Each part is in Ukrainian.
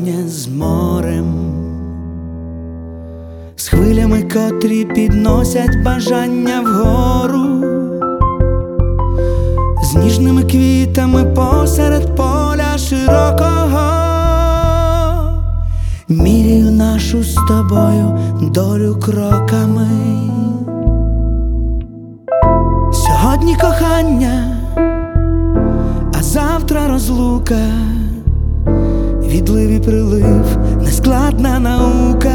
кохання з морем, з хвилями, котрі підносять бажання вгору, з ніжними квітами посеред поля широкого. Міряю нашу з тобою долю кроками. Сьогодні кохання, а завтра розлука, відлив і прилив, нескладна наука.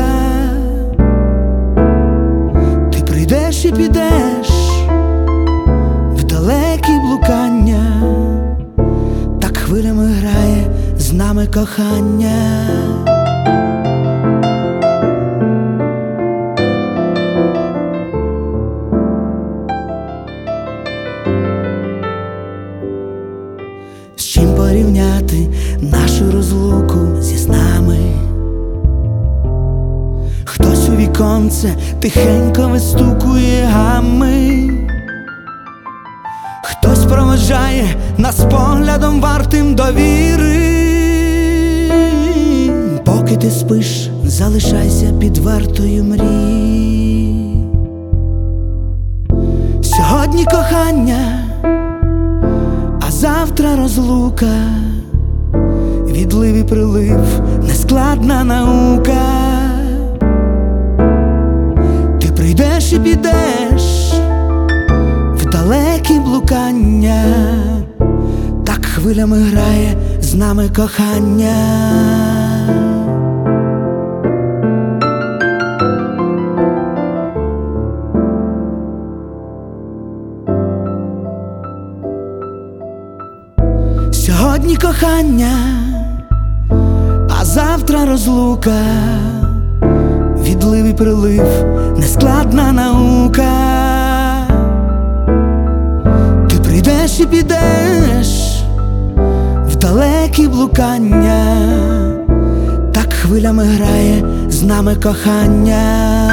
Ти прийдеш і підеш в далекі блукання, так хвилями грає з нами кохання. З чим порівняти нашу розлуку зі снами? Хтось у віконце тихенько вистукує гами, хтось проводжає нас поглядом вартим довіри. Поки ти спиш, залишайся під вартою мрій. Сьогодні кохання, а завтра розлука, відлив і прилив, нескладна наука. Ти прийдеш і підеш в далекі блукання, так хвилями грає з нами кохання. Сьогодні кохання, а завтра розлука, відлив і прилив, нескладна наука. Ти прийдеш і підеш в далекі блукання, так хвилями грає з нами кохання.